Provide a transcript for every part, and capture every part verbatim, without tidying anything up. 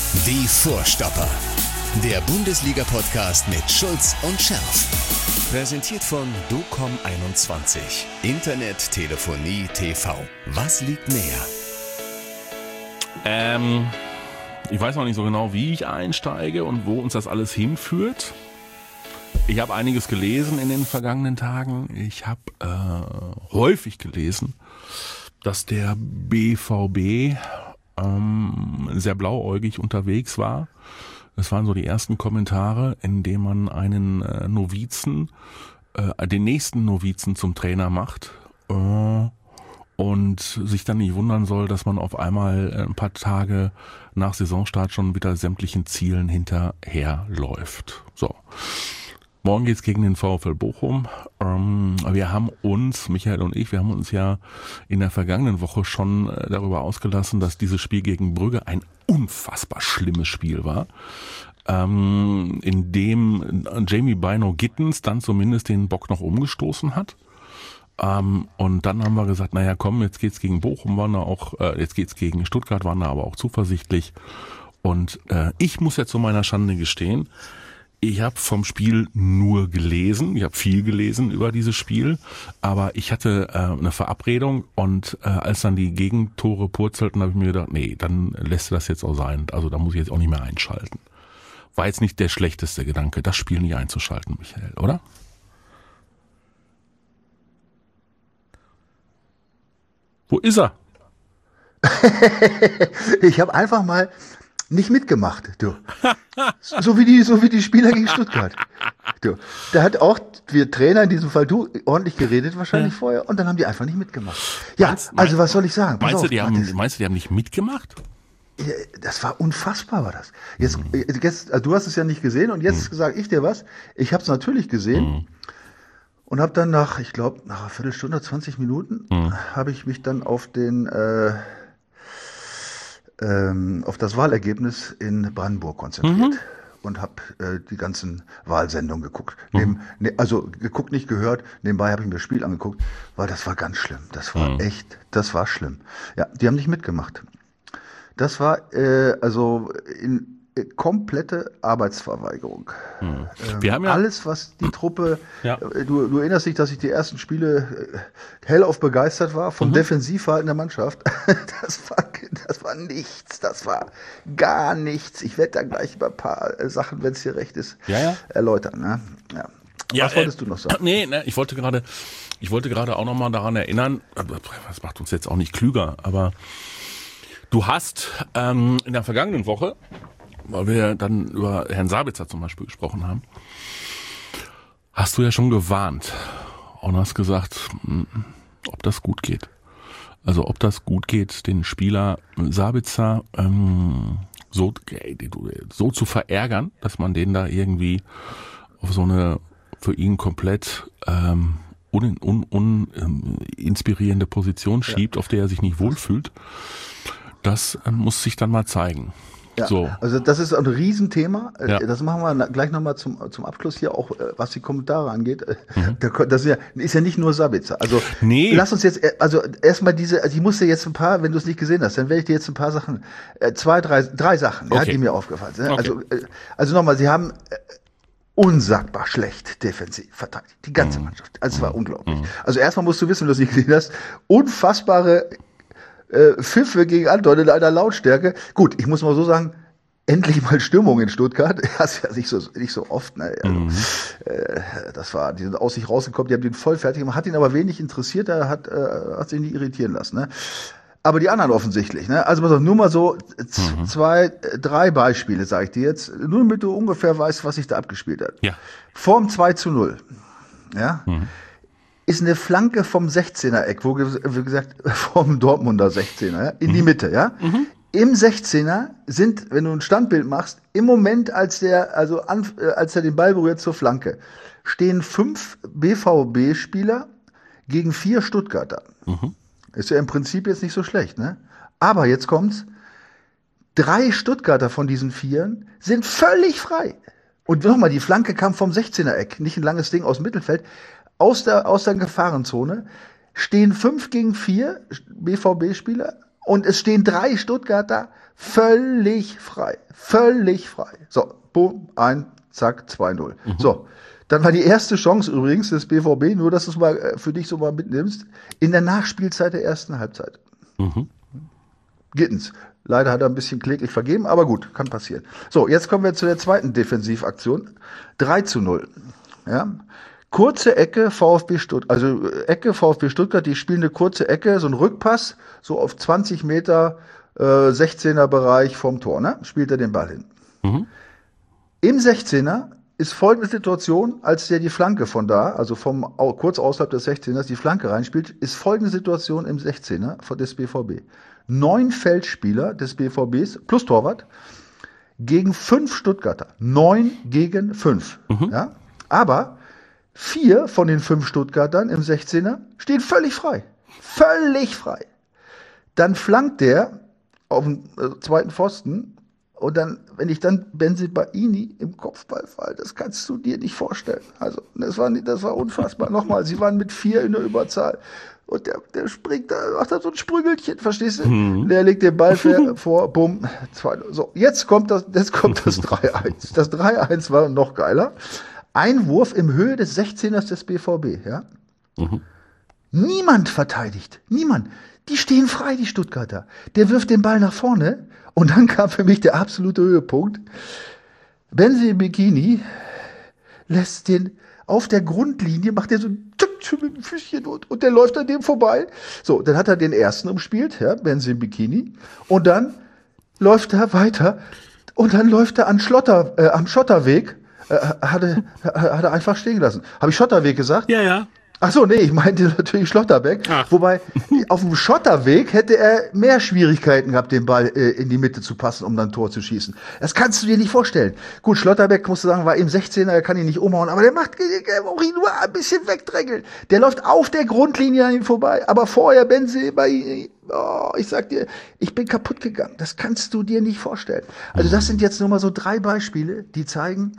Die Vorstopper. Der Bundesliga-Podcast mit Schulz und Scherf. Präsentiert von docom einundzwanzig. Internet, Telefonie, T V. Was liegt näher? Ähm, ich weiß noch nicht so genau, wie ich einsteige und wo uns das alles hinführt. Ich habe einiges gelesen in den vergangenen Tagen. Ich habe äh, häufig gelesen, dass der B V B ähm, sehr blauäugig unterwegs war. Das waren so die ersten Kommentare, in denen man einen äh, Novizen, äh, den nächsten Novizen zum Trainer macht äh, und sich dann nicht wundern soll, dass man auf einmal ein paar Tage nach Saisonstart schon wieder sämtlichen Zielen hinterherläuft. So. Morgen geht's gegen den VfL Bochum. Ähm, wir haben uns, Michael und ich, wir haben uns ja in der vergangenen Woche schon äh, darüber ausgelassen, dass dieses Spiel gegen Brügge ein unfassbar schlimmes Spiel war, ähm, in dem Jamie Bino Gittens dann zumindest den Bock noch umgestoßen hat. Ähm, und dann haben wir gesagt, naja komm, jetzt geht's gegen Bochum, waren wir auch, äh, jetzt geht's gegen Stuttgart, waren wir aber auch zuversichtlich. Und äh, ich muss jetzt zu meiner Schande gestehen, ich habe vom Spiel nur gelesen, ich habe viel gelesen über dieses Spiel, aber ich hatte äh, eine Verabredung und äh, als dann die Gegentore purzelten, habe ich mir gedacht, nee, dann lässt du das jetzt auch sein. Also da muss ich jetzt auch nicht mehr einschalten. War jetzt nicht der schlechteste Gedanke, das Spiel nicht einzuschalten, Michael, oder? Wo ist er? Ich habe einfach mal nicht mitgemacht, du. So wie die, so wie die Spieler gegen Stuttgart. Du. Da hat auch wir Trainer, in diesem Fall du, ordentlich geredet wahrscheinlich ja. vorher und dann haben die einfach nicht machen. Ja, meinst, also was soll ich sagen? Meinst, auf, du, die haben, meinst du, die haben nicht mitgemacht? Das war unfassbar, war das. Jetzt, mhm. jetzt also du hast es ja nicht gesehen und jetzt mhm. sage ich dir was. Ich habe es natürlich gesehen mhm. und habe dann nach, ich glaube, nach einer Viertelstunde, zwanzig Minuten, mhm. habe ich mich dann auf den äh, ähm, auf das Wahlergebnis in Brandenburg konzentriert. Mhm. Und habe äh, die ganzen Wahlsendungen geguckt. Mhm. Neben, ne, also geguckt, nicht gehört. Nebenbei habe ich mir das Spiel angeguckt, weil das war ganz schlimm. Das war mhm. echt, das war schlimm. Ja, die haben nicht mitgemacht. Das war äh, also in äh, komplette Arbeitsverweigerung. Mhm. Ähm, Wir haben ja alles, was die Truppe, ja. äh, du, du erinnerst dich, dass ich die ersten Spiele äh, hellauf begeistert war vom mhm. Defensivverhalten der Mannschaft. Das war, das war nichts, das war gar nichts. Ich werde da gleich über ein paar äh, Sachen, wenn es dir recht ist, ja, ja. erläutern. Ne? Ja. Ja, was wolltest äh, du noch sagen? Nee, ne, ich wollte gerade, ich wollte gerade auch nochmal daran erinnern, das macht uns jetzt auch nicht klüger, aber du hast ähm, in der vergangenen Woche, weil wir dann über Herrn Sabitzer zum Beispiel gesprochen haben, hast du ja schon gewarnt und hast gesagt, ob das gut geht. Also ob das gut geht, den Spieler Sabitzer ähm, so, so zu verärgern, dass man den da irgendwie auf so eine für ihn komplett ähm, un, un, un, ähm, inspirierende Position schiebt, ja. auf der er sich nicht wohlfühlt. Das ähm, muss sich dann mal zeigen. Ja, so. Also das ist ein Riesenthema. Ja. Das machen wir gleich nochmal zum, zum Abschluss hier, auch was die Kommentare angeht. Mhm. Das ist ja, ist ja nicht nur Sabitzer. Also nee. lass uns jetzt, also erstmal diese, also ich musste jetzt ein paar, wenn du es nicht gesehen hast, dann werde ich dir jetzt ein paar Sachen, zwei, drei, drei Sachen, okay. ja, die mir aufgefallen sind. Okay. Also, also nochmal, sie haben unsagbar schlecht defensiv verteidigt. Die ganze Mannschaft. Also es war mhm. unglaublich. Mhm. Also erstmal musst du wissen, wenn du es nicht gesehen hast, unfassbare Äh, Pfiffe gegen Anton in einer Lautstärke. Gut, ich muss mal so sagen, endlich mal Stimmung in Stuttgart. Das ist ja nicht so, nicht so oft. Ne? Also, mhm. äh, das war, die sind aus sich rausgekommen, die haben den voll fertig gemacht, hat ihn aber wenig interessiert, er hat, äh, hat sich nicht irritieren lassen. Ne? Aber die anderen offensichtlich. Ne? Also pass auf, nur mal so z- Mhm. zwei, drei Beispiele, sage ich dir jetzt, nur damit du ungefähr weißt, was sich da abgespielt hat. Ja. Vorm zwei zu null. Ja. Mhm. Ist eine Flanke vom sechzehner-Eck, wo wie gesagt, vom Dortmunder sechzehner, ja, in mhm. die Mitte, ja. Mhm. Im sechzehner sind, wenn du ein Standbild machst, im Moment, als der, also an, als er den Ball berührt zur Flanke, stehen fünf B V B-Spieler gegen vier Stuttgarter. Mhm. Ist ja im Prinzip jetzt nicht so schlecht, ne? Aber jetzt kommt's. Drei Stuttgarter von diesen Vieren sind völlig frei. Und nochmal, die Flanke kam vom sechzehner-Eck, nicht ein langes Ding aus dem Mittelfeld. Aus der, aus der Gefahrenzone stehen fünf gegen vier B V B-Spieler Und es stehen drei Stuttgarter völlig frei. Völlig frei. So, boom, ein, zack, zwei null. Mhm. So, dann war die erste Chance übrigens des B V B, nur dass du es mal für dich so mal mitnimmst, in der Nachspielzeit der ersten Halbzeit. Mhm. Gittens. Leider hat er ein bisschen kläglich vergeben, aber gut, kann passieren. So, jetzt kommen wir zu der zweiten Defensivaktion. drei zu null. Ja. Kurze Ecke VfB Stuttgart, also Ecke VfB Stuttgart, die spielen eine kurze Ecke, so ein Rückpass, so auf zwanzig Meter, äh, sechzehner Bereich vom Tor, ne? Spielt er den Ball hin. Mhm. Im sechzehner ist folgende Situation, als der die Flanke von da, also vom kurz außerhalb des sechzehners, die Flanke reinspielt, ist folgende Situation im sechzehner von des B V B. Neun Feldspieler des B V Bs plus Torwart gegen fünf Stuttgarter. Neun gegen fünf. Mhm. Ja? Aber vier von den fünf Stuttgartern im sechzehner stehen völlig frei. Völlig frei. Dann flankt der auf den äh, zweiten Pfosten und dann, wenn ich dann Bensebaini im Kopfball fall, das kannst du dir nicht vorstellen. Also, das war, das war unfassbar. Nochmal, sie waren mit vier in der Überzahl. Und der, der springt da, macht da so ein Sprüngelchen, verstehst du? Mhm. Der legt den Ball vor, bumm, zwei. So, jetzt kommt das, jetzt kommt das drei eins. Das drei eins war noch geiler. Einwurf im Höhe des sechzehners des B V B, ja? Mhm. Niemand verteidigt. Niemand. Die stehen frei, die Stuttgarter. Der wirft den Ball nach vorne und dann kam für mich der absolute Höhepunkt. Bensebaini lässt den auf der Grundlinie, macht er so ein mit dem Füßchen und, und der läuft an dem vorbei. So, dann hat er den ersten umspielt, ja, Bensebaini, und dann läuft er weiter und dann läuft er an Schlotter, äh, am Schotterweg, äh, hat, er, hat er einfach stehen gelassen. Habe ich Schotterweg gesagt? Ja, ja. Ach so, nee, ich meinte natürlich Schlotterbeck. Ach. Wobei, auf dem Schotterweg hätte er mehr Schwierigkeiten gehabt, den Ball äh, in die Mitte zu passen, um dann ein Tor zu schießen. Das kannst du dir nicht vorstellen. Gut, Schlotterbeck, musst du sagen, war im sechzehner, er kann ihn nicht umhauen, aber der macht, der braucht ihn nur ein bisschen wegdrängeln. Der läuft auf der Grundlinie an ihm vorbei, aber vorher Bensebaini, oh, ich sag dir, ich bin kaputt gegangen. Das kannst du dir nicht vorstellen. Also das sind jetzt nur mal so drei Beispiele, die zeigen,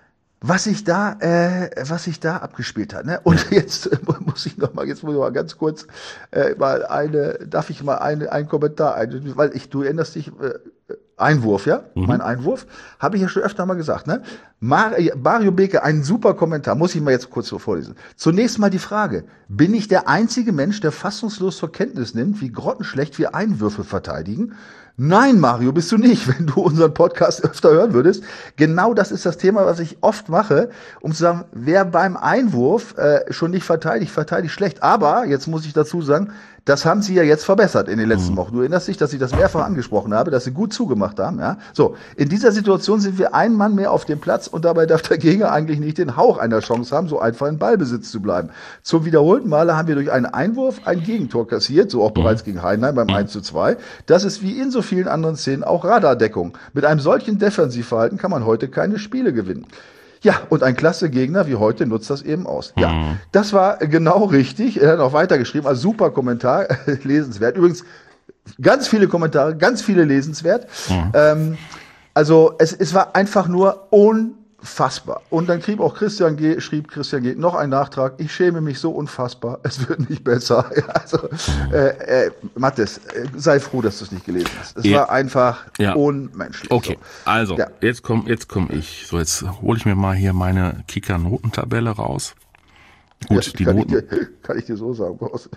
was sich da, äh, was sich da abgespielt hat, ne? Und jetzt äh, muss ich noch mal, jetzt muss ich mal ganz kurz äh, mal eine, darf ich mal eine, einen Kommentar ein, weil ich, du erinnerst dich, äh, Einwurf, ja, mhm. mein Einwurf, habe ich ja schon öfter mal gesagt, ne? Mar- Mario Beke, ein super Kommentar, muss ich mal jetzt kurz so vorlesen. Zunächst mal die Frage: Bin ich der einzige Mensch, der fassungslos zur Kenntnis nimmt, wie grottenschlecht wir Einwürfe verteidigen? Nein, Mario, bist du nicht, wenn du unseren Podcast öfter hören würdest. Genau das ist das Thema, was ich oft mache, um zu sagen, wer beim Einwurf äh, schon nicht verteidigt, verteidigt schlecht. Aber, jetzt muss ich dazu sagen, das haben sie ja jetzt verbessert in den letzten Wochen. Du erinnerst dich, dass ich das mehrfach angesprochen habe, dass sie gut zugemacht haben. Ja? So, in dieser Situation sind wir ein Mann mehr auf dem Platz und dabei darf der Gegner eigentlich nicht den Hauch einer Chance haben, so einfach in Ballbesitz zu bleiben. Zum wiederholten Male haben wir durch einen Einwurf ein Gegentor kassiert, so auch bereits gegen Heidenheim beim eins zu zwei. Das ist wie in so vielen anderen Szenen auch Radardeckung. Mit einem solchen Defensivverhalten kann man heute keine Spiele gewinnen. Ja, und ein klasse Gegner wie heute nutzt das eben aus. Ja, mhm. Das war genau richtig. Er hat auch weitergeschrieben, also super Kommentar, lesenswert. Übrigens, ganz viele Kommentare, ganz viele lesenswert. Mhm. Ähm, also es, es war einfach nur unfassbar. Und dann schrieb auch Christian G., schrieb Christian G. noch einen Nachtrag: Ich schäme mich so unfassbar, es wird nicht besser. Also, äh, äh, Mathis, äh, sei froh, dass du es nicht gelesen hast. Es ja. war einfach ja. unmenschlich. Okay, so. also, ja. jetzt komm, jetzt komm ich. So, jetzt hole ich mir mal hier meine Kicker-Notentabelle raus. Gut, ja, die kann Noten. Ich dir, kann ich dir so sagen, Boss.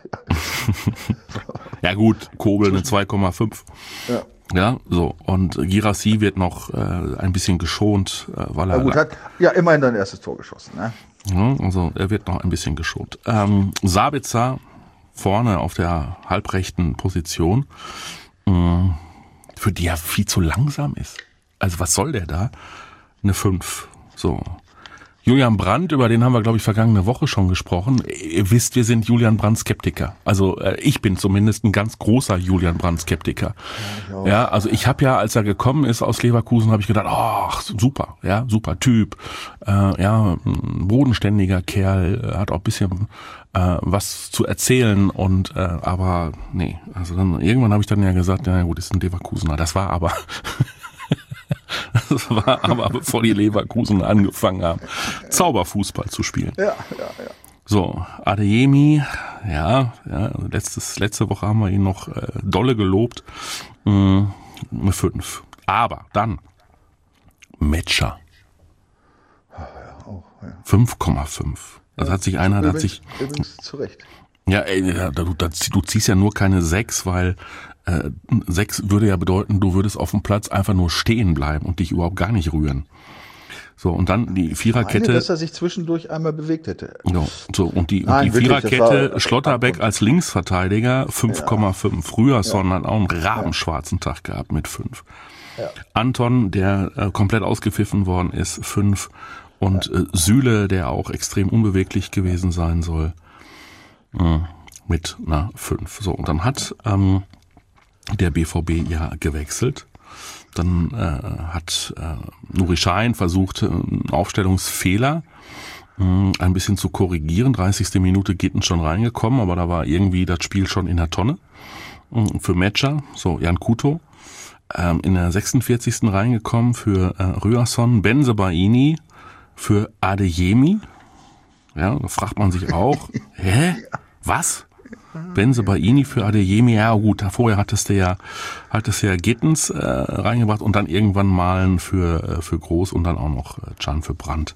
Ja gut, Kobel eine zwei Komma fünf. Ja. Ja, so. Und Girassi wird noch äh, ein bisschen geschont, äh, weil er. Ja, gut, hat ja immerhin sein erstes Tor geschossen, ne? Ja, also er wird noch ein bisschen geschont. Ähm, Sabitzer vorne auf der halbrechten Position, äh, für die er viel zu langsam ist. Also was soll der da? Eine fünf. So. Julian Brandt, über den haben wir, glaube ich, vergangene Woche schon gesprochen. Ihr wisst, wir sind Julian Brandt-Skeptiker. Also äh, ich bin zumindest ein ganz großer Julian Brandt-Skeptiker. Ja, ja, also ich habe ja, als er gekommen ist aus Leverkusen, habe ich gedacht, ach, super, ja, super Typ. Äh, ja, ein bodenständiger Kerl, hat auch ein bisschen äh, was zu erzählen. Und äh, aber nee, also dann irgendwann habe ich dann ja gesagt, ja gut, ist ein Leverkusener. Das war aber... Das war aber, bevor die Leverkusen angefangen haben, Zauberfußball zu spielen. Ja, ja, ja. So, Adeyemi, ja, ja letztes, letzte Woche haben wir ihn noch äh, dolle gelobt. Mh, eine fünf. Aber dann Metscher. Ja, auch, ja. fünf Komma fünf. Also hat sich einer, übrigens, hat sich. Übrigens zu Recht. Ja, ey, du, du ziehst ja nur keine sechs, weil äh, sechs würde ja bedeuten, du würdest auf dem Platz einfach nur stehen bleiben und dich überhaupt gar nicht rühren. So, und dann die Viererkette. Ich meine, dass er sich zwischendurch einmal bewegt hätte. Ja, so, und die, Nein, und die wirklich, Viererkette, war, Schlotterbeck als Linksverteidiger, fünf Komma fünf. Früher Son hat auch einen rabenschwarzen Tag gehabt mit fünf. Ja. Anton, der äh, komplett ausgepfiffen worden ist, fünf. Und ja. äh, Süle, der auch extrem unbeweglich gewesen sein soll, äh, mit einer fünf. So, und dann hat ähm, der B V B ja gewechselt. Dann äh, hat äh, Nuri Sahin versucht, einen Aufstellungsfehler äh, ein bisschen zu korrigieren. dreißigste Minute Gitten schon reingekommen, aber da war irgendwie das Spiel schon in der Tonne äh, für Metscher, so Jan Kuto. Ähm, in der sechsundvierzigsten reingekommen für äh, Ryerson, Bensebaini für Adeyemi. Ja, da fragt man sich auch, hä? Was? Bensebaini für Adeyemi, ja gut, vorher hattest du ja, hattest du ja Gittens äh, reingebracht und dann irgendwann Malen für, äh, für Groß und dann auch noch äh, Can für Brandt.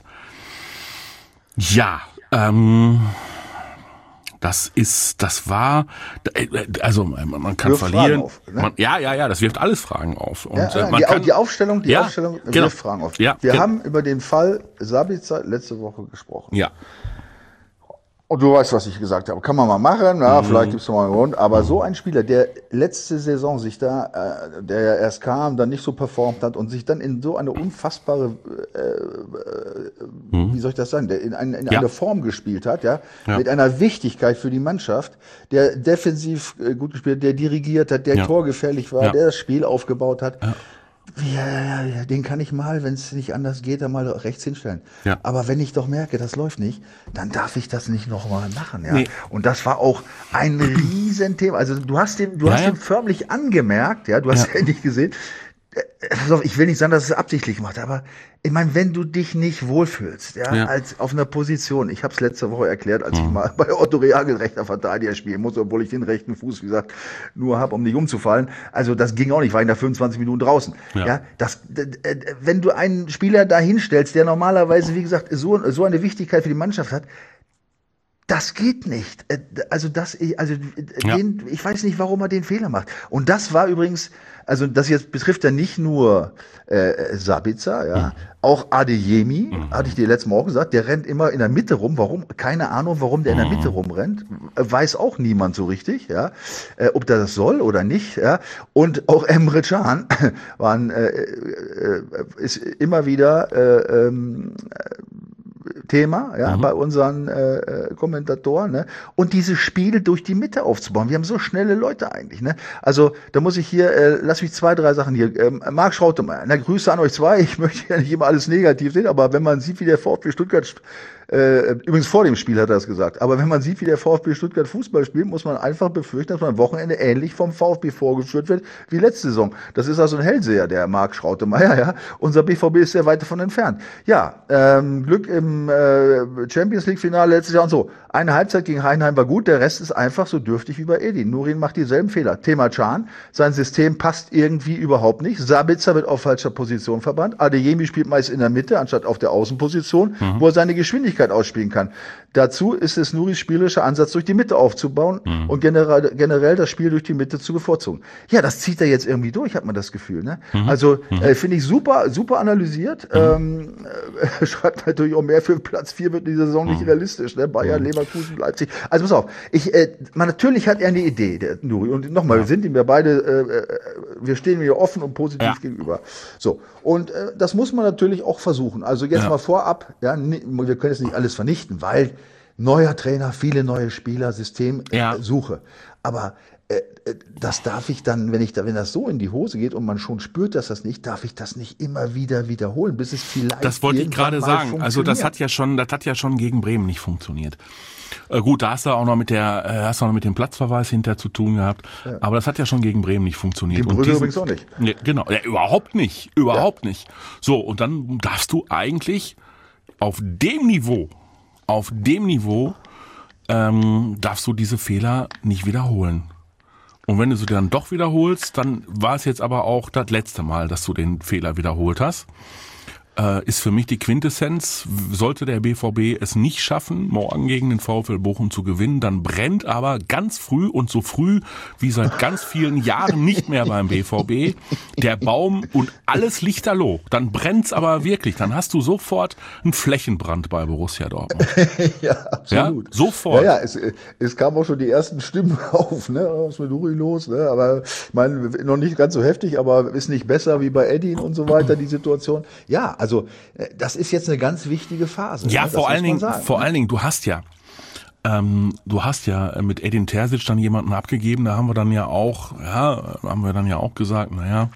Ja, ähm, das ist, das war, also man kann wirft verlieren. Auf, ne? man, ja, ja, ja, das wirft alles Fragen auf. Und, ja, äh, man die, kann, die Aufstellung, die ja, Aufstellung wirft genau. Fragen auf. Ja, Wir genau. haben über den Fall Sabitzer letzte Woche gesprochen. Ja. Und du weißt, was ich gesagt habe. Kann man mal machen, na, mhm. vielleicht gibt's noch mal einen Grund. Aber mhm. so ein Spieler, der letzte Saison sich da, äh, der ja erst kam, dann nicht so performt hat und sich dann in so eine unfassbare, äh, äh, mhm. wie soll ich das sagen, der in, ein, in ja. eine Form gespielt hat, ja, ja, mit einer Wichtigkeit für die Mannschaft, der defensiv äh, gut gespielt hat, der dirigiert hat, der ja. torgefährlich war, ja. der das Spiel aufgebaut hat. Ja. Ja, ja, ja, den kann ich mal, wenn es nicht anders geht, dann mal rechts hinstellen. Ja. Aber wenn ich doch merke, das läuft nicht, dann darf ich das nicht nochmal machen. Ja? Nee. Und das war auch ein Riesenthema. Also du hast dem, du ja, hast ja. dem förmlich angemerkt, ja, du hast ja, ja nicht gesehen. Ich will nicht sagen, dass es absichtlich macht, aber ich meine, wenn du dich nicht wohlfühlst, ja, ja. als auf einer Position, ich habe es letzte Woche erklärt, als mhm. ich mal bei Otto Reagel rechter Verteidiger spielen muss, obwohl ich den rechten Fuß, wie gesagt, nur habe, um nicht umzufallen. Also das ging auch nicht, war ich nach fünfundzwanzig Minuten draußen. Ja, ja das, wenn du einen Spieler da hinstellst, der normalerweise, wie gesagt, so, so eine Wichtigkeit für die Mannschaft hat, das geht nicht. Also das, also ja. den, ich weiß nicht, warum er den Fehler macht. Und das war übrigens, also das jetzt betrifft ja nicht nur äh, Sabitzer, ja, mhm. auch Adeyemi, mhm. hatte ich dir letztes Mal auch gesagt, der rennt immer in der Mitte rum. Warum? Keine Ahnung, warum der in der Mitte rumrennt. Weiß auch niemand so richtig, ja, äh, ob der das soll oder nicht, ja. Und auch Emre Can waren äh, äh, ist immer wieder äh, ähm, Thema, ja, mhm. bei unseren äh, Kommentatoren, ne? Und diese Spiele durch die Mitte aufzubauen. Wir haben so schnelle Leute eigentlich, ne? Also, da muss ich hier, äh, lass mich zwei, drei Sachen hier. Ähm, Marc Schrautemeyer, na, Grüße an euch zwei. Ich möchte ja nicht immer alles negativ sehen, aber wenn man sieht, wie der VfB Stuttgart, äh, übrigens vor dem Spiel hat er das gesagt, aber wenn man sieht, wie der VfB Stuttgart Fußball spielt, muss man einfach befürchten, dass man am Wochenende ähnlich vom VfB vorgeführt wird wie letzte Saison. Das ist also ein Hellseher, der Marc Schrautemeyer, ja. Unser B V B ist sehr weit davon entfernt. Ja, ähm, Glück im äh, Champions League Finale letztes Jahr und so. Eine Halbzeit gegen Heidenheim war gut, der Rest ist einfach so dürftig wie bei Edin. Nurin macht dieselben Fehler. Thema Can, sein System passt irgendwie überhaupt nicht. Sabitzer wird auf falscher Position verbannt. Adeyemi spielt meist in der Mitte, anstatt auf der Außenposition, mhm. wo er seine Geschwindigkeit ausspielen kann. Dazu ist es Nuris spielerischer Ansatz, durch die Mitte aufzubauen mhm. und generell, generell das Spiel durch die Mitte zu bevorzugen. Ja, das zieht er jetzt irgendwie durch, hat man das Gefühl. Ne? Mhm. Also mhm. äh, finde ich super, super analysiert. Mhm. Ähm, äh, schreibt natürlich auch mehr für Platz vier wird die Saison mhm. nicht realistisch. Ne? Bayern, mhm. Leverkusen, Leipzig. Also pass auf, ich, äh, man, natürlich hat er eine Idee, der Nuri. Und nochmal, ja. wir sind ihm ja beide, äh, wir stehen mir offen und positiv ja. gegenüber. So, und äh, das muss man natürlich auch versuchen. Also jetzt ja. mal vorab, ja, wir können jetzt nicht alles vernichten, weil neuer Trainer, viele neue Spieler, System, ja. äh, Suche. Aber äh, das darf ich dann, wenn ich da, wenn das so in die Hose geht und man schon spürt, dass das nicht, darf ich das nicht immer wieder wiederholen, bis es vielleicht. Das wollte ich gerade sagen. Also das hat ja schon, das hat ja schon gegen Bremen nicht funktioniert. Äh, gut, da hast du auch noch mit der, äh, hast du noch mit dem Platzverweis hinter zu tun gehabt. Ja. Aber das hat ja schon gegen Bremen nicht funktioniert. Die Brügge übrigens auch nicht. Ne, genau, ja, überhaupt nicht, überhaupt ja. nicht. So, und dann darfst du eigentlich auf dem Niveau, auf dem Niveau ähm, darfst du diese Fehler nicht wiederholen. Und wenn du sie dann doch wiederholst, dann war es jetzt aber auch das letzte Mal, dass du den Fehler wiederholt hast. Äh, ist für mich die Quintessenz, sollte der B V B es nicht schaffen, morgen gegen den VfL Bochum zu gewinnen, dann brennt aber ganz früh und so früh wie seit ganz vielen Jahren nicht mehr beim B V B der Baum und alles lichterloh. Dann brennt's aber wirklich. Dann hast du sofort einen Flächenbrand bei Borussia Dortmund. Ja, absolut. Ja, sofort. Ja, ja, es, es kamen auch schon die ersten Stimmen auf, ne? Was ist mit Uri los, ne? Aber ich meine, noch nicht ganz so heftig, aber ist nicht besser wie bei Edin und so weiter, die Situation. Ja, also das ist jetzt eine ganz wichtige Phase. Ja, ne? vor allen Dingen, sagen, vor ne? allen Dingen, du hast ja, ähm, du hast ja mit Edin Terzic dann jemanden abgegeben. Da haben wir dann ja auch, ja, haben wir dann ja auch gesagt, naja,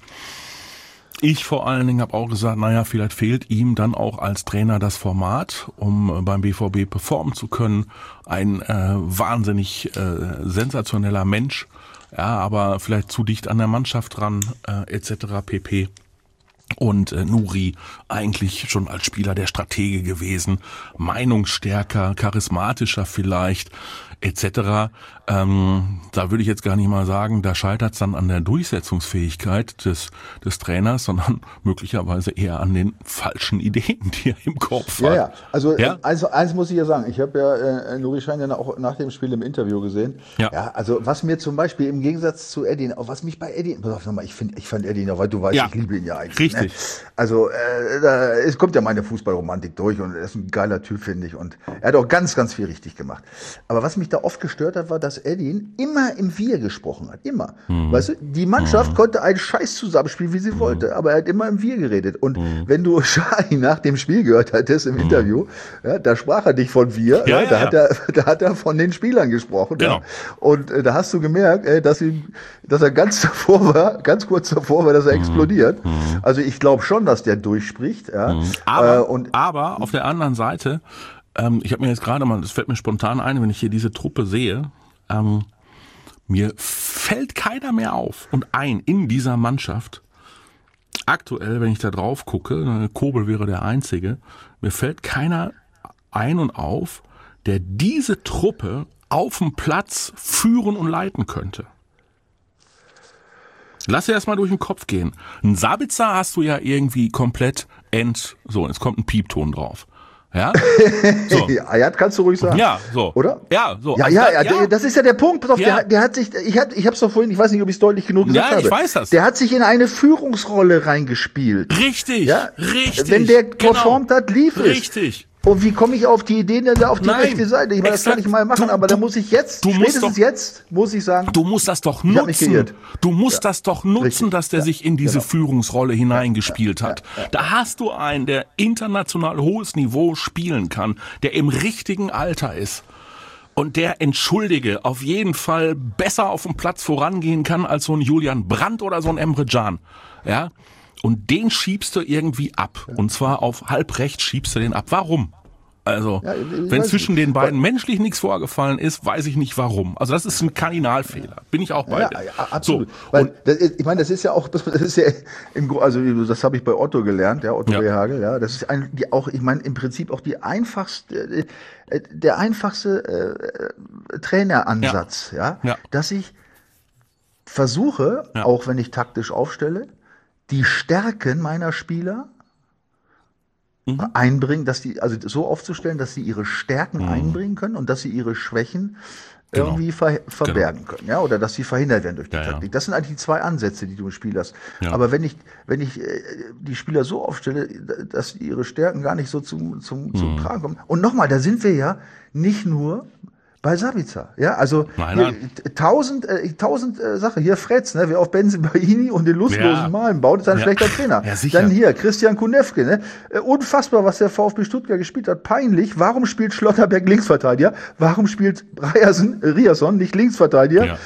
ich vor allen Dingen habe auch gesagt, naja, vielleicht fehlt ihm dann auch als Trainer das Format, um beim B V B performen zu können. Ein äh, wahnsinnig äh, sensationeller Mensch, ja, aber vielleicht zu dicht an der Mannschaft dran, äh, et cetera pp. Und äh, Nuri eigentlich schon als Spieler der Stratege gewesen, meinungsstärker, charismatischer vielleicht, et cetera. Ähm, da würde ich jetzt gar nicht mal sagen, da scheitert es dann an der Durchsetzungsfähigkeit des des Trainers, sondern möglicherweise eher an den falschen Ideen, die er im Kopf Ja, hat. ja. Also Ja? eins, eins muss ich ja sagen, ich habe ja äh, Nuri Sahin ja auch nach dem Spiel im Interview gesehen. Ja. Ja, also was mir zum Beispiel im Gegensatz zu Edin, auch was mich bei Edin, pass auf nochmal, ich finde, ich fand Edin, weil du weißt, Ja. ich liebe ihn ja eigentlich. Richtig. Ne? Also äh, da, es kommt ja meine Fußballromantik durch und er ist ein geiler Typ, finde ich. Und er hat auch ganz, ganz viel richtig gemacht. Aber was mich da oft gestört hat, war, dass Edin immer im Wir gesprochen hat. Immer. Mhm. Weißt du, die Mannschaft mhm. konnte einen Scheiß zusammenspielen, wie sie mhm. wollte, aber er hat immer im Wir geredet. Und mhm. wenn du Sahin nach dem Spiel gehört hattest im mhm. Interview, ja, da sprach er nicht von wir, ja, ja, ja, da, ja. Hat er, da hat er von den Spielern gesprochen. Genau. Ja. Und äh, da hast du gemerkt, äh, dass, ihm, dass er ganz davor war, ganz kurz davor war, dass er mhm. explodiert. Mhm. Also ich glaube schon, dass der durchspricht. Ja. Mhm. Aber, äh, und, aber auf der anderen Seite, ähm, ich habe mir jetzt gerade mal, das fällt mir spontan ein, wenn ich hier diese Truppe sehe, ähm, mir fällt keiner mehr auf und ein in dieser Mannschaft. Aktuell, wenn ich da drauf gucke, Kobel wäre der Einzige, mir fällt keiner ein und auf, der diese Truppe auf dem Platz führen und leiten könnte. Lass dir das mal durch den Kopf gehen. Ein Sabitzer hast du ja irgendwie komplett ent... So, jetzt kommt ein Piepton drauf. Ja? So. Ja, ja, kannst du ruhig sagen. Ja, so. Oder? Ja, so. Ja, also ja, da, ja, das ist ja der Punkt. Pass auf, Ja. der, der hat sich, ich hab, ich hab's doch vorhin, ich weiß nicht, ob ich es deutlich genug gesagt Ja, habe. ich weiß das. Der hat sich in eine Führungsrolle reingespielt. Richtig, Ja? richtig. Wenn der genau. performt hat, lief es. Richtig. Und wie komme ich auf die Idee, denn da auf die Nein, rechte Seite? Ich meine, das exakt. kann ich mal machen, Du- aber da du- muss ich jetzt, du musst spätestens doch- jetzt, muss ich sagen, Du musst das doch Ich hab mich nutzen. geirrt. Du musst Ja. das doch nutzen, Richtig. dass der Ja. sich in diese Genau. Führungsrolle hineingespielt hat. Da hast du einen, der international hohes Niveau spielen kann, der im richtigen Alter ist. Und der, entschuldige, auf jeden Fall besser auf dem Platz vorangehen kann als so ein Julian Brandt oder so ein Emre Can. Ja? Und den schiebst du irgendwie ab. Und zwar auf halb rechts schiebst du den ab. Warum? Also, Ja, ich- ich wenn weiß zwischen nicht. den beiden menschlich nichts vorgefallen ist, weiß ich nicht warum. Also das ist ein Kardinalfehler. Bin ich auch bei ja, dir. ja, absolut. So, Weil, und das ist, ich meine, das ist ja auch, das ist ja im Gro- also das habe ich bei Otto gelernt, ja, Otto Ja. Rehhagel, ja, das ist ein, die auch, ich meine, im Prinzip auch die einfachste, äh, der einfachste äh, Traineransatz, ja. Ja. dass ich versuche, Ja. auch wenn ich taktisch aufstelle, die Stärken meiner Spieler Mhm. einbringen, dass die, also so aufzustellen, dass sie ihre Stärken einbringen können und dass sie ihre Schwächen Genau. irgendwie ver verbergen können, ja, oder dass sie verhindert werden durch die Ja, ja. Taktik. Das sind eigentlich die zwei Ansätze, die du im Spiel hast. Ja. Aber wenn ich, wenn ich äh, die Spieler so aufstelle, dass ihre Stärken gar nicht so zum, zum, zum Mhm. Tragen kommen. Und nochmal, da sind wir ja nicht nur bei Sabitzer, ja, also Nein, hier, nein. tausend, äh, tausend äh, Sachen. Hier Fretz, ne, wer auf Benzibaini und den lustlosen Ja. Malen baut, ist ein Ja. schlechter Trainer. Ja, sicher. Dann hier Christian Kunewke, ne, äh, unfassbar, was der VfB Stuttgart gespielt hat, peinlich. Warum spielt Schlotterberg Linksverteidiger? Warum spielt Ryerson, äh, Ryerson nicht Linksverteidiger? Ja.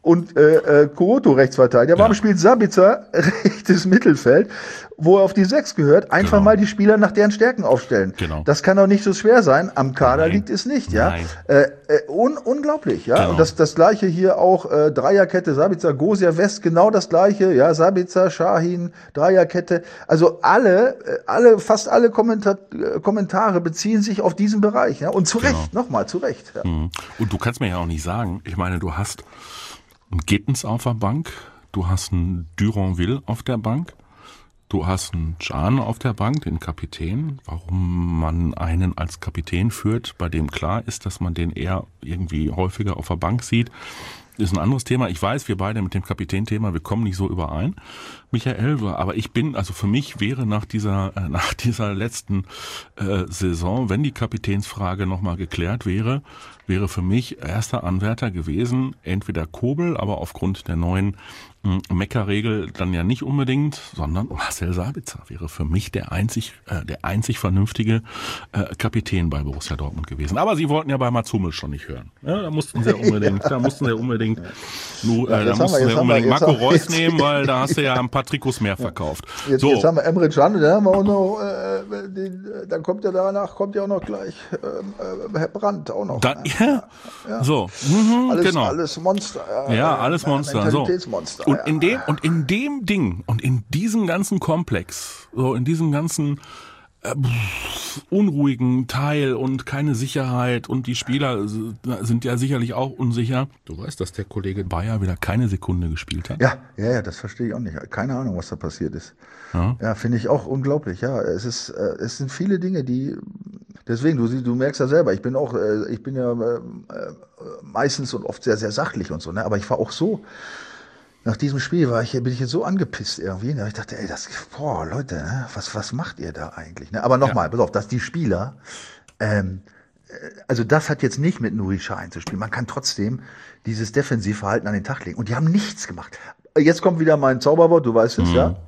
und äh, äh, Kuroto Rechtsverteidiger. Warum Ja. spielt Sabitzer rechtes Mittelfeld, wo er auf die sechs gehört? Einfach Genau. mal die Spieler nach deren Stärken aufstellen. Genau. Das kann doch nicht so schwer sein. Am Kader Nein. liegt es nicht, ja. Nein. Äh, äh, un unglaublich, ja. Genau. Und das, das gleiche hier auch, äh, Dreierkette, Sabitzer, Gosia West, genau das gleiche, ja. Sabitzer, Şahin, Dreierkette. Also alle, äh, alle, fast alle Kommentar äh, Kommentare beziehen sich auf diesen Bereich, ja. Und zu Genau. Recht, nochmal, zu Recht. Ja. Mhm. Und du kannst mir ja auch nicht sagen, ich meine, du hast einen Gittens auf der Bank, du hast einen Duranville auf der Bank, du hast einen Can auf der Bank, den Kapitän. Warum man einen als Kapitän führt, bei dem klar ist, dass man den eher irgendwie häufiger auf der Bank sieht, ist ein anderes Thema. Ich weiß, wir beide mit dem Kapitänthema, wir kommen nicht so überein, Michael, aber ich bin, also für mich wäre nach dieser äh, nach dieser letzten äh, Saison, wenn die Kapitänsfrage nochmal geklärt wäre, wäre für mich erster Anwärter gewesen, entweder Kobel, aber aufgrund der neuen mh, Meckerregel dann ja nicht unbedingt, sondern Marcel Sabitzer wäre für mich der einzig äh, der einzig vernünftige äh, Kapitän bei Borussia Dortmund gewesen. Aber sie wollten ja bei Mats Hummels schon nicht hören. Ja, da mussten sie ja unbedingt, da mussten sie unbedingt, nur, Ja, äh, jetzt da haben mussten wir- sie jetzt haben unbedingt wir- jetzt Marco haben wir- Reus jetzt- nehmen, weil da hast du ja ein paar Trikots mehr verkauft. Jetzt, So. jetzt haben wir Emre Can, da haben wir auch noch, äh, den, äh, dann kommt ja danach, kommt ja auch noch gleich ähm, äh, Herr Brandt auch noch. Dann, ne? ja, so, mhm, alles, genau. alles Monster. Ja, äh, alles äh, Monster. So. Mentalitätsmonster. Und ja. in dem und in dem Ding und in diesem ganzen Komplex, so in diesem ganzen äh, pff, unruhigen Teil und keine Sicherheit und die Spieler s- sind ja sicherlich auch unsicher. Du weißt, dass der Kollege Bayer wieder keine Sekunde gespielt hat. Ja, ja, ja, das verstehe ich auch nicht. Keine Ahnung, was da passiert ist. Ja. Ja, finde ich auch unglaublich. Ja, es ist, äh, es sind viele Dinge, die, deswegen, du, sie- du merkst ja selber, ich bin auch, äh, ich bin ja äh, äh, meistens und oft sehr, sehr sachlich und so, ne, aber ich war auch so, nach diesem Spiel war ich, bin ich jetzt so angepisst irgendwie, ne? Ich dachte, ey, das, boah, Leute, ne? was, was macht ihr da eigentlich, ne? Aber nochmal, pass auf, dass die Spieler, ähm, also das hat jetzt nicht mit Nuri Sahin zu spielen. Man kann trotzdem dieses Defensivverhalten an den Tag legen. Und die haben nichts gemacht. Jetzt kommt wieder mein Zauberwort, du weißt es, Mhm. ja?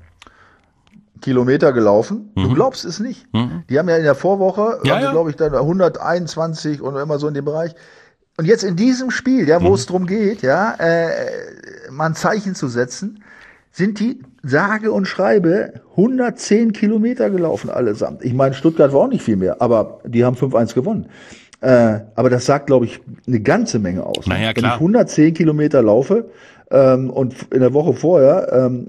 Kilometer gelaufen. Du glaubst es nicht. Mhm. Die haben ja in der Vorwoche, Ja, haben sie, ja. glaube ich, dann hunderteinundzwanzig und immer so in dem Bereich. Und jetzt in diesem Spiel, ja, wo Mhm. es drum geht, ja, äh, mal ein Zeichen zu setzen, sind die sage und schreibe hundertzehn Kilometer gelaufen allesamt. Ich meine, Stuttgart war auch nicht viel mehr, aber die haben fünf eins gewonnen. Äh, aber das sagt, glaube ich, eine ganze Menge aus. Na ja, Wenn klar. ich hundertzehn Kilometer laufe ähm, und in der Woche vorher ähm,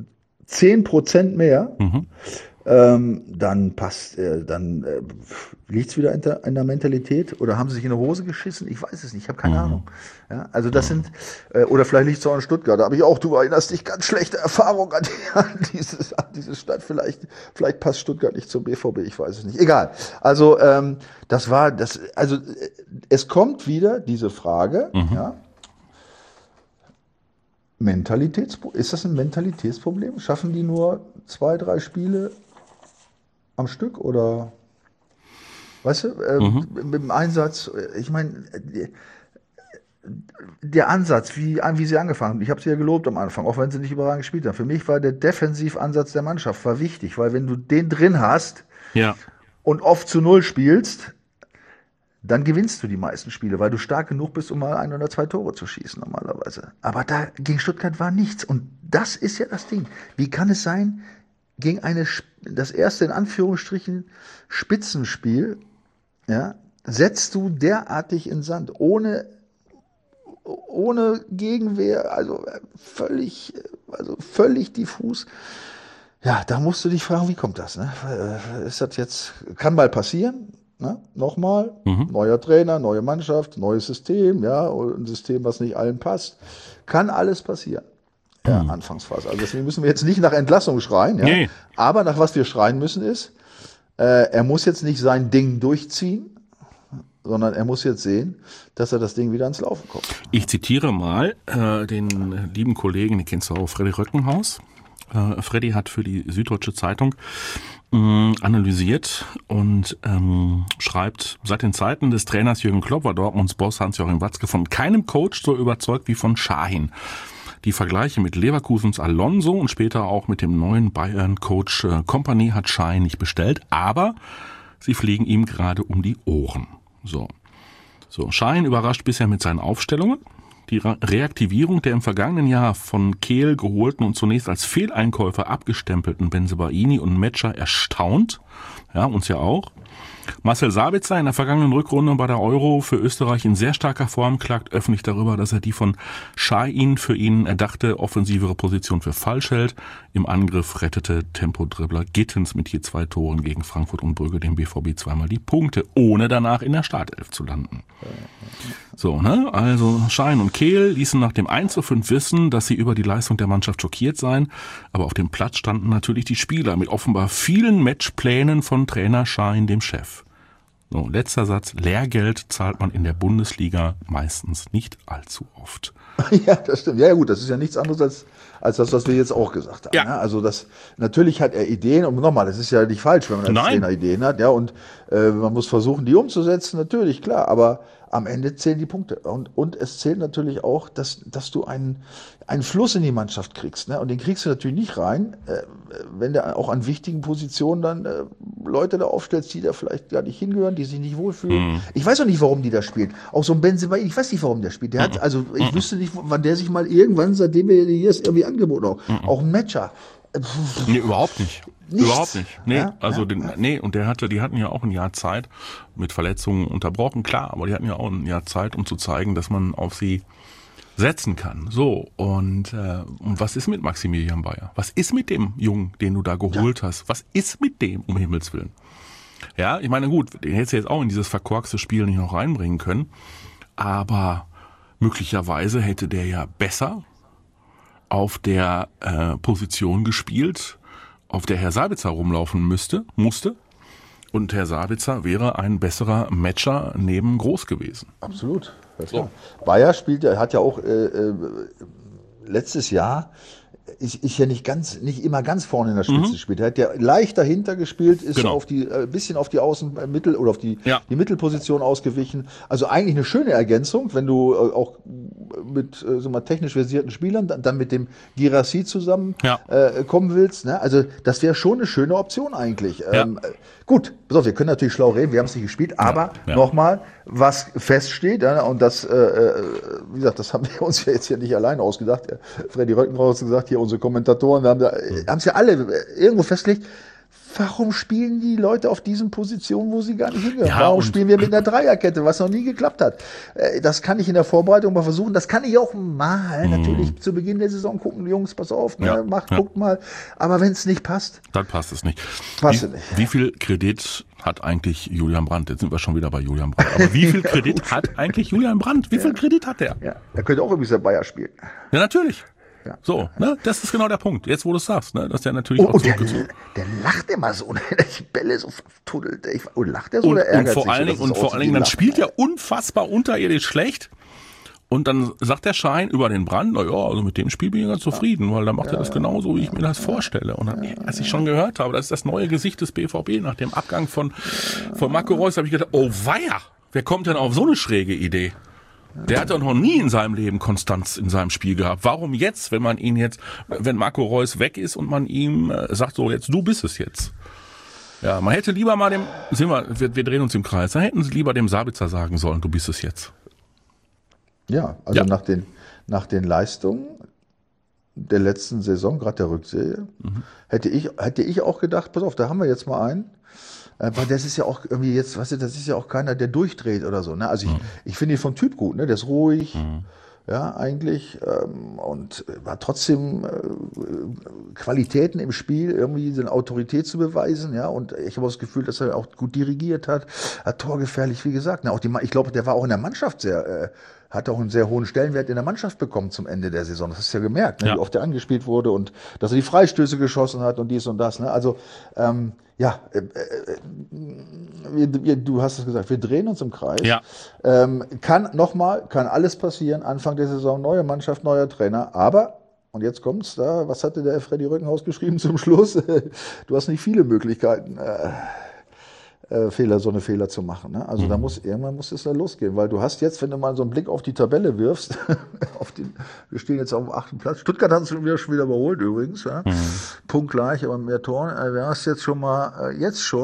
zehn Prozent mehr, Mhm. ähm, dann passt, äh, dann äh, liegt es wieder in der, in der Mentalität oder haben sie sich in die Hose geschissen? Ich weiß es nicht, ich habe keine Mhm. Ahnung. Ja, also das sind, äh, oder vielleicht liegt es auch in Stuttgart, da habe ich auch, du erinnerst dich, ganz schlechte Erfahrung an, die, an, dieses, an diese Stadt. Vielleicht, vielleicht passt Stuttgart nicht zum B V B, ich weiß es nicht. Egal. Also ähm, das war, das, also äh, es kommt wieder diese Frage, Mhm. ja, Mentalitätsproblem. Ist das ein Mentalitätsproblem? Schaffen die nur zwei, drei Spiele am Stück oder weißt du, ähm, Mhm. mit dem Einsatz, ich meine, die- der Ansatz, wie, wie sie angefangen haben, ich habe sie ja gelobt am Anfang, auch wenn sie nicht überragend gespielt haben. Für mich war der Defensivansatz der Mannschaft war wichtig, weil wenn du den drin hast Ja. und oft zu Null spielst, dann gewinnst du die meisten Spiele, weil du stark genug bist, um mal ein oder zwei Tore zu schießen normalerweise. Aber da gegen Stuttgart war nichts. Und das ist ja das Ding. Wie kann es sein, gegen eine, das erste in Anführungsstrichen Spitzenspiel, ja, setzt du derartig in Sand, ohne, ohne Gegenwehr, also völlig, also völlig diffus. Ja, da musst du dich fragen, wie kommt das? Ne? Ist das jetzt, kann mal passieren? Ne? Nochmal, Mhm. neuer Trainer, neue Mannschaft, neues System, ja, ein System, was nicht allen passt. Kann alles passieren. Ja, Mhm. Anfangsphase. Also deswegen müssen wir jetzt nicht nach Entlassung schreien, ja. Nee. Aber nach was wir schreien müssen ist, äh, er muss jetzt nicht sein Ding durchziehen, sondern er muss jetzt sehen, dass er das Ding wieder ans Laufen kommt. Ich zitiere mal äh, den lieben Kollegen, den kennst du auch, Freddy Röckenhaus. Äh, Freddy hat für die Süddeutsche Zeitung mh, analysiert und ähm, schreibt, seit den Zeiten des Trainers Jürgen Klopp war Dortmunds Boss Hans-Joachim Watzke von keinem Coach so überzeugt wie von Şahin. Die Vergleiche mit Leverkusens Alonso und später auch mit dem neuen Bayern-Coach äh, Kompany hat Şahin nicht bestellt, aber sie fliegen ihm gerade um die Ohren. So, so Şahin überrascht bisher mit seinen Aufstellungen. die Reaktivierung der im vergangenen Jahr von Kehl geholten und zunächst als Fehleinkäufer abgestempelten Bensebaini und Metscher erstaunt. Ja, uns ja auch. Marcel Sabitzer in der vergangenen Rückrunde bei der Euro für Österreich in sehr starker Form klagt öffentlich darüber, dass er die von Şahin für ihn erdachte offensivere Position für falsch hält. Im Angriff rettete Tempodribbler Gittens mit je zwei Toren gegen Frankfurt und Brügge dem B V B zweimal die Punkte, ohne danach in der Startelf zu landen. So, ne? Also Şahin und Kehl ließen nach dem eins zu fünf wissen, dass sie über die Leistung der Mannschaft schockiert seien, aber auf dem Platz standen natürlich die Spieler mit offenbar vielen Matchplänen von Trainer Şahin, dem Chef. So, letzter Satz. Lehrgeld zahlt man in der Bundesliga meistens nicht allzu oft. Ja, das stimmt. Ja, gut, das ist ja nichts anderes als, als das, was wir jetzt auch gesagt haben. Ja. Ne? Also das, natürlich hat er Ideen, und nochmal, das ist ja nicht falsch, wenn man als Nein. Trainer Ideen hat, ja, und äh, man muss versuchen, die umzusetzen, natürlich, klar, aber am Ende zählen die Punkte. Und, und es zählt natürlich auch, dass, dass du einen, einen Fluss in die Mannschaft kriegst. Ne? Und den kriegst du natürlich nicht rein, äh, wenn du auch an wichtigen Positionen dann äh, Leute da aufstellst, die da vielleicht gar nicht hingehören, die sich nicht wohlfühlen. Mhm. Ich weiß auch nicht, warum die da spielen. Auch so ein Benzema, ich weiß nicht, warum der spielt. Der hat, also ich wüsste nicht, wann der sich mal irgendwann, seitdem wir hier ist, irgendwie angeboten haben. Mhm. Auch ein Matcher. Nee, überhaupt nicht. Nichts. Überhaupt nicht. Nee, Ja, also ja, den, ja. nee, und der hatte, die hatten ja auch ein Jahr Zeit, mit Verletzungen unterbrochen, klar, aber die hatten ja auch ein Jahr Zeit, um zu zeigen, dass man auf sie setzen kann. So, und, äh, und was ist mit Maximilian Bayer? Was ist mit dem Jungen, den du da geholt ja. hast? Was ist mit dem, um Himmels Willen? Ja, ich meine, gut, den hättest du jetzt auch in dieses verkorkste Spiel nicht noch reinbringen können, aber möglicherweise hätte der ja besser auf der äh, Position gespielt, auf der Herr Sabitzer rumlaufen müsste, musste. Und Herr Sabitzer wäre ein besserer Matcher neben Groß gewesen. Absolut. Ja, So. Bayer spielt, er hat ja auch äh, äh, letztes Jahr ist, ist ja nicht ganz, nicht immer ganz vorne in der Spitze Mhm. gespielt. Er hat ja leicht dahinter gespielt, ist Genau. auf die, äh, bisschen auf die Außenmittel oder auf die, Ja. die Mittelposition ausgewichen. Also eigentlich eine schöne Ergänzung, wenn du äh, auch mit äh, so mal technisch versierten Spielern dann, dann mit dem Girassi zusammen Ja. äh, kommen willst. Ne? Also das wäre schon eine schöne Option eigentlich. Ja. Ähm, äh, gut, pass auf, wir können natürlich schlau reden, wir haben es nicht gespielt, aber ja. nochmal, was feststeht, ja, und das, äh, äh, wie gesagt, das haben wir uns ja jetzt hier nicht allein ausgedacht. Ja, Freddy Röckenhaus hat gesagt, hier unsere Kommentatoren haben da, haben es ja alle irgendwo festgelegt. Warum spielen die Leute auf diesen Positionen, wo sie gar nicht hingehören? Ja, Warum und- spielen wir mit einer Dreierkette, was noch nie geklappt hat? Äh, Das kann ich in der Vorbereitung mal versuchen. Das kann ich auch mal natürlich zu Beginn der Saison gucken. Jungs, pass auf, ne, Ja, macht, ja. guckt mal. Aber wenn es nicht passt, Dann passt es nicht. Passt wie, nicht. Wie viel Kredit hat eigentlich Julian Brandt? Jetzt sind wir schon wieder bei Julian Brandt. Aber wie viel Kredit hat eigentlich Julian Brandt? Wie viel Kredit hat der? ja, er könnte auch übrigens der Bayer spielen. Ja, natürlich. Ja. So, ne? Das ist genau der Punkt. Jetzt, wo du es sagst, ne? Dass der natürlich Oh, auch und der, zurückgezogen. der lacht immer so, ne? Die Bälle so vertuddelt. Ich, und lacht er so Und, oder und ärgert vor sich so, allen Dingen, dass es und vor aussieht allen wie Dingen, dann Lachen? spielt er unfassbar unterirdisch schlecht. Und dann sagt der Schein über den Brand, na ja, also mit dem Spiel bin ich ganz zufrieden, weil dann macht er das genauso, wie ich mir das vorstelle. Und dann, als ich schon gehört habe, das ist das neue Gesicht des B V B nach dem Abgang von, von Marco Reus, habe ich gedacht, oh weia, wer kommt denn auf so eine schräge Idee? Der hat doch noch nie in seinem Leben Konstanz in seinem Spiel gehabt. Warum jetzt, wenn man ihn jetzt, wenn Marco Reus weg ist und man ihm äh, sagt, so jetzt, du bist es jetzt. Ja, man hätte lieber mal dem, sehen wir, wir, wir drehen uns im Kreis, da hätten sie lieber dem Sabitzer sagen sollen, du bist es jetzt. Ja, also Ja. Nach, den, nach den Leistungen der letzten Saison, gerade der Rückserie, Mhm. hätte ich, hätte ich auch gedacht, pass auf, da haben wir jetzt mal einen. Äh, Weil das ist ja auch irgendwie jetzt, weißt du, das ist ja auch keiner, der durchdreht oder so. Ne? Also ich, Mhm. ich finde ihn vom Typ gut, ne? Der ist ruhig, ja, eigentlich, ähm, und war trotzdem äh, Qualitäten im Spiel, irgendwie seine Autorität zu beweisen, ja. Und ich habe auch das Gefühl, dass er auch gut dirigiert hat, hat torgefährlich, wie gesagt. Ne? Auch die, Ma- ich glaube, der war auch in der Mannschaft sehr, äh, hat auch einen sehr hohen Stellenwert in der Mannschaft bekommen zum Ende der Saison. Das hast du ja gemerkt, ne? Ja. Wie oft er angespielt wurde und dass er die Freistöße geschossen hat und dies und das. Ne? Also, ähm, ja, äh, äh, wir, wir, du hast es gesagt, wir drehen uns im Kreis. Ja. Ähm, kann nochmal, kann alles passieren, Anfang der Saison, neue Mannschaft, neuer Trainer, aber, und jetzt kommt's da, was hatte der Freddy Röckenhaus geschrieben zum Schluss? Du hast nicht viele Möglichkeiten, äh, äh, Fehler, so eine Fehler zu machen. Ne? Also da muss, irgendwann muss es da losgehen, weil du hast jetzt, wenn du mal so einen Blick auf die Tabelle wirfst, auf den, wir stehen jetzt auf dem achten Platz, Stuttgart hat es schon wieder, schon wieder überholt übrigens, ja? Punktgleich, aber mehr Toren, äh, du hast jetzt schon mal, äh, jetzt schon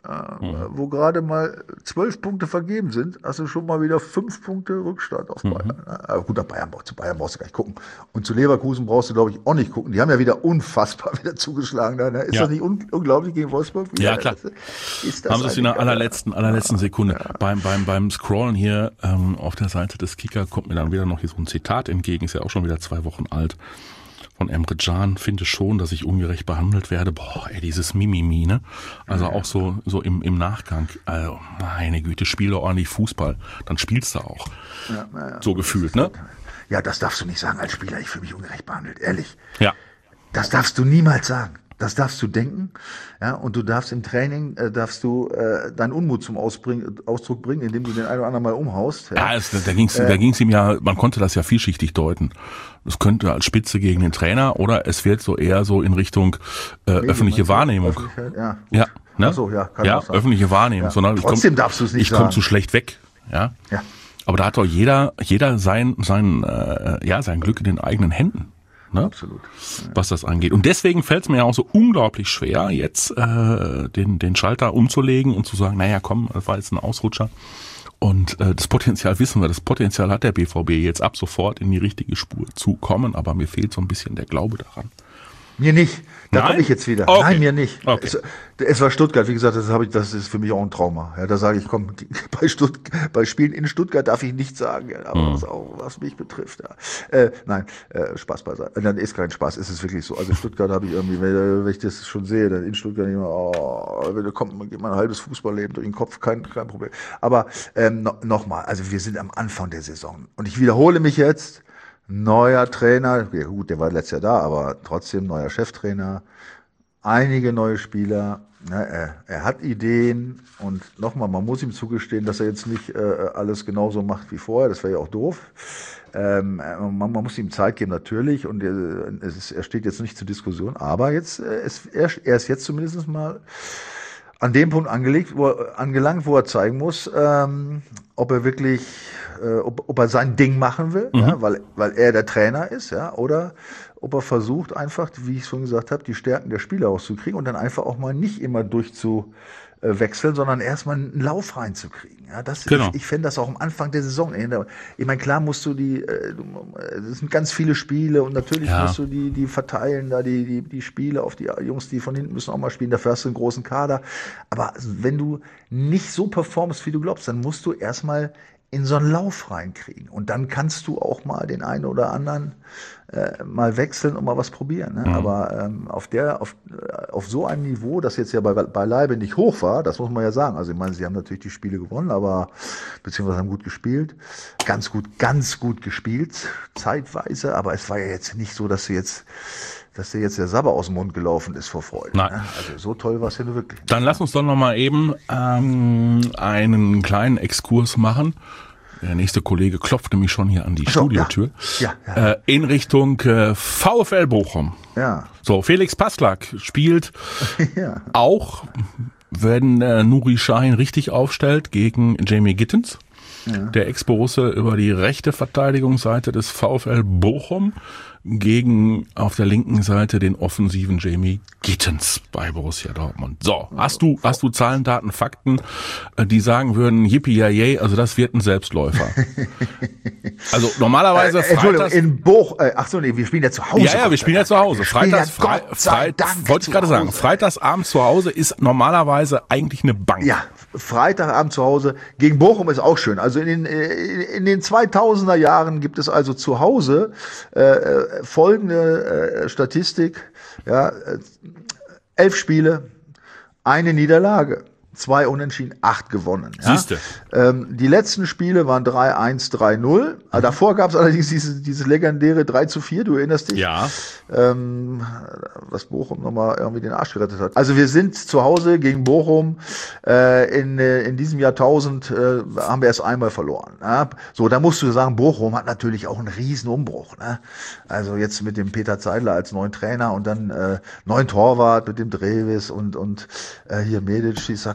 äh, mhm. wo gerade mal zwölf Punkte vergeben sind, hast du schon mal wieder fünf Punkte Rückstand auf Bayern. Mhm. Aber gut, Bayern, zu Bayern brauchst du gar nicht gucken. Und zu Leverkusen brauchst du, glaube ich, auch nicht gucken. Die haben ja wieder unfassbar wieder zugeschlagen. Ne? Ist ja. das nicht un- unglaublich gegen Wolfsburg? Wieder? Ja, klar. Ist das haben sie es in der allerletzten, allerletzten Sekunde. Ja. Beim, beim, beim Scrollen hier ähm, auf der Seite des Kicker kommt mir dann wieder noch hier so ein Zitat entgegen, ist ja auch schon wieder zwei Wochen alt. Von Emre Can, finde schon, dass ich ungerecht behandelt werde. Boah, ey, dieses Mimimi, ne? Also auch so, so im, im Nachgang. Also, meine Güte, spiele ordentlich Fußball. Dann spielst du auch. Ja, ja, so gefühlt, ne? Ja, das darfst du nicht sagen als Spieler. Ich fühle mich ungerecht behandelt. Ehrlich. Ja. Das darfst du niemals sagen. Das darfst du denken, ja, und du darfst im Training, äh, darfst du äh, deinen Unmut zum Ausbring, Ausdruck bringen, indem du den einen oder anderen mal umhaust. Ja, ja es, da ging es äh, da ging's ihm ja, man konnte das ja vielschichtig deuten. Es könnte als Spitze gegen den Trainer oder es wird so eher so in Richtung äh, öffentliche Wahrnehmung. Ja, ja, ne? Ach so, ja, kann ja öffentliche Wahrnehmung. Ja. Sondern Trotzdem ich komm, darfst du es nicht ich sagen. Ich komme zu schlecht weg. Ja. ja. Aber da hat doch jeder, jeder sein, sein, äh, ja, sein Glück in den eigenen Händen. Ne? Absolut. Ja. Was das angeht. Und deswegen fällt es mir ja auch so unglaublich schwer, jetzt äh, den, den Schalter umzulegen und zu sagen, naja, komm, das war jetzt ein Ausrutscher. Und äh, das Potenzial wissen wir, das Potenzial hat der B V B jetzt ab sofort in die richtige Spur zu kommen, aber mir fehlt so ein bisschen der Glaube daran. Mir nicht. Da komme ich jetzt wieder. Okay. Nein, mir nicht. Okay. Es, es war Stuttgart, wie gesagt, das habe ich, das ist für mich auch ein Trauma. Ja, da sage ich, komm, bei, Stutt, bei Spielen in Stuttgart darf ich nichts sagen, aber mhm. was auch was mich betrifft. Ja. Äh, nein, äh, Spaß beiseite. Dann ist kein Spaß, ist es wirklich so. Also Stuttgart habe ich irgendwie, wenn, wenn ich das schon sehe, dann in Stuttgart immer, oh, wenn da kommt, geht mein halbes Fußballleben durch den Kopf, kein, kein Problem. Aber ähm, no, nochmal, also wir sind am Anfang der Saison und ich wiederhole mich jetzt. Neuer Trainer, ja gut, der war letztes Jahr da, aber trotzdem neuer Cheftrainer, einige neue Spieler, ne, er, er hat Ideen und nochmal, man muss ihm zugestehen, dass er jetzt nicht äh, alles genauso macht wie vorher, das wäre ja auch doof. Ähm, man, man muss ihm Zeit geben natürlich und er, es ist, er steht jetzt nicht zur Diskussion, aber jetzt, äh, es, er, er ist jetzt zumindest mal an dem Punkt angelegt, wo er, angelangt, wo er zeigen muss, ähm, ob er wirklich, äh, ob, ob er sein Ding machen will, mhm. ja, weil, weil er der Trainer ist, ja, oder ob er versucht einfach, wie ich schon gesagt habe, die Stärken der Spieler rauszukriegen und dann einfach auch mal nicht immer durchzuwechseln, sondern erstmal einen Lauf reinzukriegen. Ja, das, genau. Ich, ich fände das auch am Anfang der Saison. Ich meine, klar musst du die, es sind ganz viele Spiele und natürlich ja. musst du die, die verteilen, da die, die, die Spiele auf die Jungs, die von hinten müssen auch mal spielen, dafür hast du einen großen Kader. Aber wenn du nicht so performst, wie du glaubst, dann musst du erstmal in so einen Lauf reinkriegen. Und dann kannst du auch mal den einen oder anderen äh, mal wechseln und mal was probieren. Ne? Mhm. Aber ähm, auf der, auf, auf so einem Niveau, das jetzt ja bei, beileibe nicht hoch war, das muss man ja sagen. Also ich meine, sie haben natürlich die Spiele gewonnen, aber beziehungsweise haben gut gespielt. Ganz gut, ganz gut gespielt, zeitweise, aber es war ja jetzt nicht so, dass sie jetzt dass dir jetzt der Sabber aus dem Mund gelaufen ist vor Freude. Nein. Ne? Also so toll war es ja nur wirklich. Dann lass uns doch noch mal eben ähm, einen kleinen Exkurs machen. Der nächste Kollege klopft nämlich schon hier an die so, Studiotür. Ja. Ja, ja. Äh, in Richtung äh, VfL Bochum. Ja. So, Felix Passlack spielt ja. auch, wenn äh, Nuri Sahin richtig aufstellt, gegen Jamie Gittens. Ja. Der Ex-Borusse über die rechte Verteidigungsseite des VfL Bochum gegen auf der linken Seite den offensiven Jamie Gittens bei Borussia Dortmund. So, hast du hast du Zahlen, Daten, Fakten, die sagen würden, yippie yay, also das wird ein Selbstläufer. Also normalerweise äh, Freitags in Boch, äh, ach so, nee, wir spielen ja zu Hause. Ja, ja, wir spielen ja zu Hause. Freitags, Frei, Frei, wollte ich gerade sagen, Freitagsabend zu Hause ist normalerweise eigentlich eine Bank. Ja, Freitagabend zu Hause gegen Bochum ist auch schön. Also in den in den zweitausender Jahren gibt es also zu Hause äh, folgende äh, Statistik, ja, äh, elf Spiele, eine Niederlage, zwei Unentschieden, acht gewonnen. Ja? Siehste. Ähm, die letzten Spiele waren drei eins, drei null. Mhm. Davor gab es allerdings dieses, dieses legendäre drei zu vier, du erinnerst dich? Ja. Ähm, was Bochum nochmal irgendwie den Arsch gerettet hat. Also wir sind zu Hause gegen Bochum. Äh, in, in diesem Jahrtausend äh, haben wir erst einmal verloren. Ja? So, da musst du sagen, Bochum hat natürlich auch einen riesen Umbruch. Ne? Also jetzt mit dem Peter Zeidler als neuen Trainer und dann äh, neuen Torwart mit dem Dreves und, und äh, hier Medic, Sissako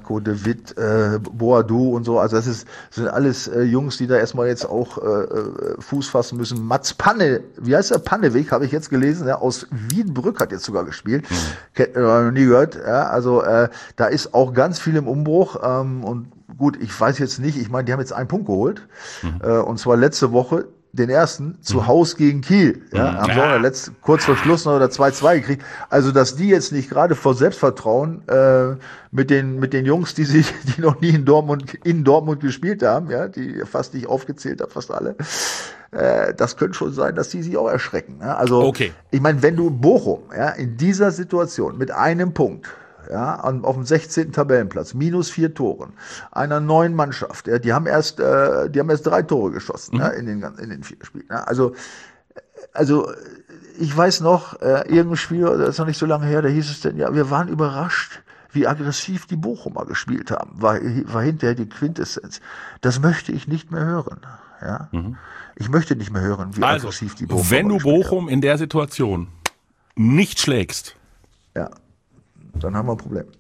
Nico de Witt, äh, Boadu und so. Also das ist, das sind alles äh, Jungs, die da erstmal jetzt auch äh, Fuß fassen müssen. Mats Panne, wie heißt der? Panneweg, habe ich jetzt gelesen, ja, aus Wiedenbrück hat jetzt sogar gespielt. Mhm. Kennt man noch nie gehört. Ja, also äh, da ist auch ganz viel im Umbruch. Ähm, und gut, ich weiß jetzt nicht, ich meine, die haben jetzt einen Punkt geholt. Mhm. Äh, und zwar letzte Woche. Den ersten zu Hause gegen Kiel. Ja, haben sie auch letzt, kurz vor Schluss noch oder zwei zwei gekriegt. Also, dass die jetzt nicht gerade vor Selbstvertrauen äh, mit den mit den Jungs, die sich, die noch nie in Dortmund in Dortmund gespielt haben, ja, die fast nicht aufgezählt habe, fast alle. Äh, das könnte schon sein, dass die sich auch erschrecken. Ja? Also, okay. Ich meine, wenn du Bochum, ja, in dieser Situation mit einem Punkt, ja, auf dem sechzehnten Tabellenplatz, minus vier Toren, einer neuen Mannschaft, ja, die haben erst, äh, die haben erst drei Tore geschossen, mhm. ja, in den, in den vier Spielen. Ja, also, also, ich weiß noch, äh, irgendein Spiel, das ist noch nicht so lange her, da hieß es denn, ja, wir waren überrascht, wie aggressiv die Bochumer gespielt haben, war, war hinterher die Quintessenz. Das möchte ich nicht mehr hören, ja. Mhm. Ich möchte nicht mehr hören, wie also, aggressiv die Bochumer wenn du Bochum haben. In der Situation nicht schlägst, ja. Dann haben wir ein Problem.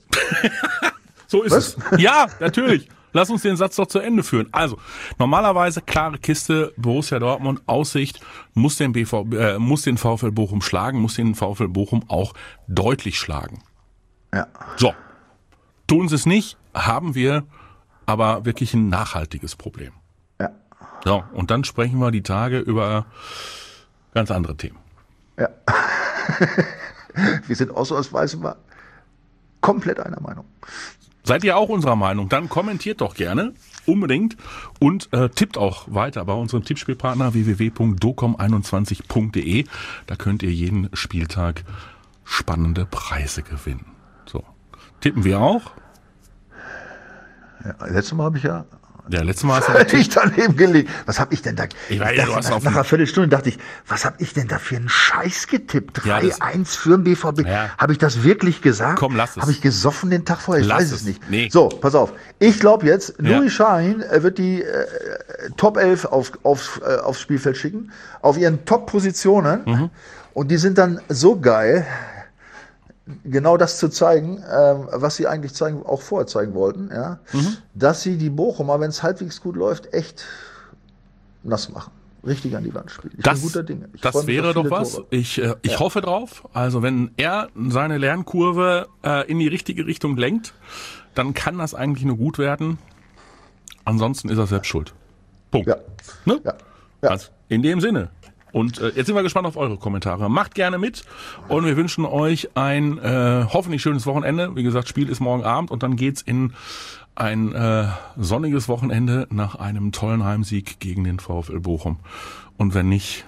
So ist Was? es. Ja, natürlich. Lass uns den Satz doch zu Ende führen. Also, normalerweise klare Kiste, Borussia Dortmund, Aussicht, muss den, B V, äh, muss den VfL Bochum schlagen, muss den VfL Bochum auch deutlich schlagen. Ja. So. Tun sie es nicht, haben wir aber wirklich ein nachhaltiges Problem. Ja. So, und dann sprechen wir die Tage über ganz andere Themen. Ja. Wir sind ausnahmsweise mal komplett einer Meinung. Seid ihr auch unserer Meinung? Dann kommentiert doch gerne, unbedingt, und äh, tippt auch weiter bei unserem Tippspielpartner w w w punkt docom einundzwanzig punkt de. Da könnt ihr jeden Spieltag spannende Preise gewinnen. So, tippen wir auch? Ja, letztes Mal habe ich ja... Ja, letztes Mal hast du ich daneben gelegt. Was habe ich denn da? Ich weiß, ich dachte, du hast nach, auf nach einer Viertelstunde dachte ich, was habe ich denn da für einen Scheiß getippt? drei eins ja, für den B V B. Ja. Habe ich das wirklich gesagt? Komm, lass es. Habe ich gesoffen den Tag vorher? Ich lass weiß es es nicht. Nee. So, pass auf. Ich glaube jetzt, ja. Nuri Sahin wird die äh, Top elf auf, auf, äh, aufs Spielfeld schicken, auf ihren Top-Positionen. Mhm. Und die sind dann so geil, genau das zu zeigen, ähm, was sie eigentlich zeigen, auch vorher zeigen wollten, ja, mhm. dass sie die Bochumer, wenn es halbwegs gut läuft, echt nass machen. Richtig an die Wand spielen. Ich das, bin guter Dinge. Ich das wäre doch was. Tore. Ich, äh, ich ja. hoffe drauf. Also wenn er seine Lernkurve äh, in die richtige Richtung lenkt, dann kann das eigentlich nur gut werden. Ansonsten ist er selbst schuld. Punkt. Ja. Ne? Ja. Ja. Also in dem Sinne. Und äh, jetzt sind wir gespannt auf eure Kommentare. Macht gerne mit und wir wünschen euch ein äh, hoffentlich schönes Wochenende. Wie gesagt, Spiel ist morgen Abend und dann geht's in ein äh, sonniges Wochenende nach einem tollen Heimsieg gegen den VfL Bochum. Und wenn nicht...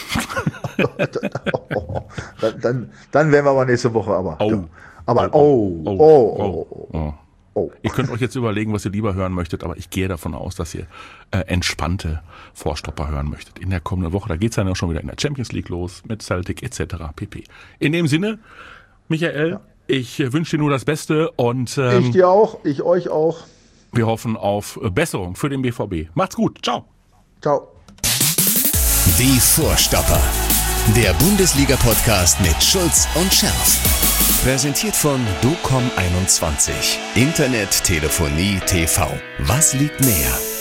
dann, dann, dann wären wir aber nächste Woche aber. Oh. Ja. Aber oh, oh, oh, oh, oh, oh. oh. Oh. Ihr könnt euch jetzt überlegen, was ihr lieber hören möchtet, aber ich gehe davon aus, dass ihr äh, entspannte Vorstopper hören möchtet. In der kommenden Woche, da geht's dann auch schon wieder in der Champions League los, mit Celtic et cetera pp. In dem Sinne, Michael, ja. ich äh, wünsche dir nur das Beste und ähm, ich dir auch, ich euch auch. Wir hoffen auf Besserung für den B V B. Macht's gut, ciao. Ciao. Die Vorstopper, der Bundesliga-Podcast mit Schulz und Scherf. Präsentiert von Docom einundzwanzig. Internet, Telefonie, T V. Was liegt näher?